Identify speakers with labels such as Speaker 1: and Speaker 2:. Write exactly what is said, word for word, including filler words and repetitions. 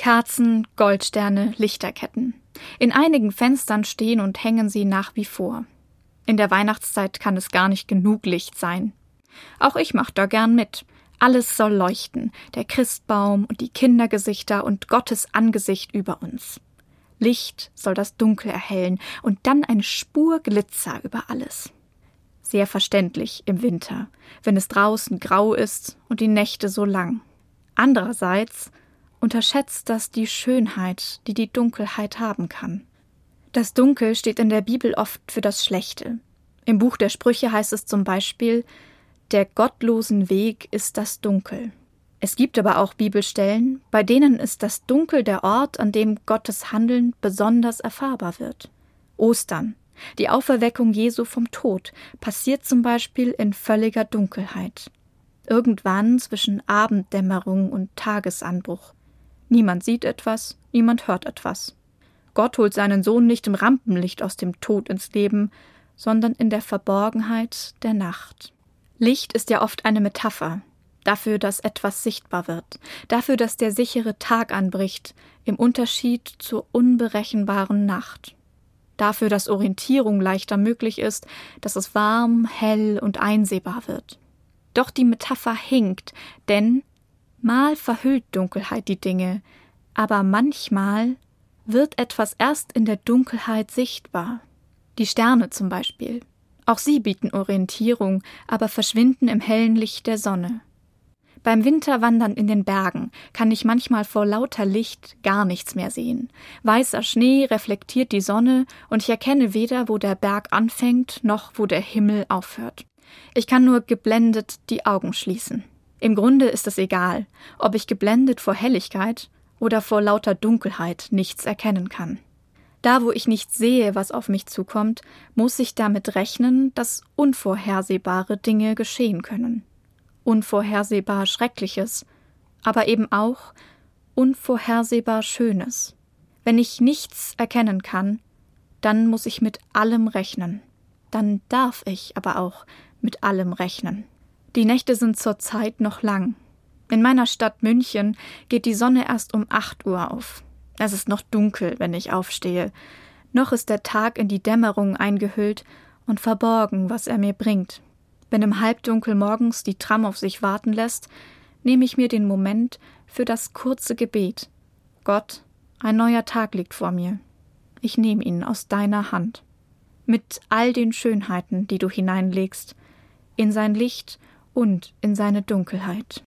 Speaker 1: Kerzen, Goldsterne, Lichterketten. In einigen Fenstern stehen und hängen sie nach wie vor. In der Weihnachtszeit kann es gar nicht genug Licht sein. Auch ich mach da gern mit. Alles soll leuchten, der Christbaum und die Kindergesichter und Gottes Angesicht über uns. Licht soll das Dunkel erhellen und dann eine Spur Glitzer über alles. Sehr verständlich im Winter, wenn es draußen grau ist und die Nächte so lang. Andererseits unterschätzt das die Schönheit, die die Dunkelheit haben kann. Das Dunkel steht in der Bibel oft für das Schlechte. Im Buch der Sprüche heißt es zum Beispiel: Der gottlosen Weg ist das Dunkel. Es gibt aber auch Bibelstellen, bei denen ist das Dunkel der Ort, an dem Gottes Handeln besonders erfahrbar wird. Ostern, die Auferweckung Jesu vom Tod, passiert zum Beispiel in völliger Dunkelheit. Irgendwann zwischen Abenddämmerung und Tagesanbruch. Niemand sieht etwas, niemand hört etwas. Gott holt seinen Sohn nicht im Rampenlicht aus dem Tod ins Leben, sondern in der Verborgenheit der Nacht. Licht ist ja oft eine Metapher dafür, dass etwas sichtbar wird, dafür, dass der sichere Tag anbricht, im Unterschied zur unberechenbaren Nacht. Dafür, dass Orientierung leichter möglich ist, dass es warm, hell und einsehbar wird. Doch die Metapher hinkt, denn mal verhüllt Dunkelheit die Dinge, aber manchmal wird etwas erst in der Dunkelheit sichtbar. Die Sterne zum Beispiel. Auch sie bieten Orientierung, aber verschwinden im hellen Licht der Sonne. Beim Winterwandern in den Bergen kann ich manchmal vor lauter Licht gar nichts mehr sehen. Weißer Schnee reflektiert die Sonne und ich erkenne weder, wo der Berg anfängt, noch wo der Himmel aufhört. Ich kann nur geblendet die Augen schließen. Im Grunde ist es egal, ob ich geblendet vor Helligkeit oder vor lauter Dunkelheit nichts erkennen kann. Da, wo ich nicht sehe, was auf mich zukommt, muss ich damit rechnen, dass unvorhersehbare Dinge geschehen können. Unvorhersehbar Schreckliches, aber eben auch unvorhersehbar Schönes. Wenn ich nichts erkennen kann, dann muss ich mit allem rechnen. Dann darf ich aber auch mit allem rechnen. Die Nächte sind zurzeit noch lang. In meiner Stadt München geht die Sonne erst um acht Uhr auf. Es ist noch dunkel, wenn ich aufstehe. Noch ist der Tag in die Dämmerung eingehüllt und verborgen, was er mir bringt. Wenn im Halbdunkel morgens die Tram auf sich warten lässt, nehme ich mir den Moment für das kurze Gebet. Gott, ein neuer Tag liegt vor mir. Ich nehme ihn aus deiner Hand. Mit all den Schönheiten, die du hineinlegst, in sein Licht und in seine Dunkelheit.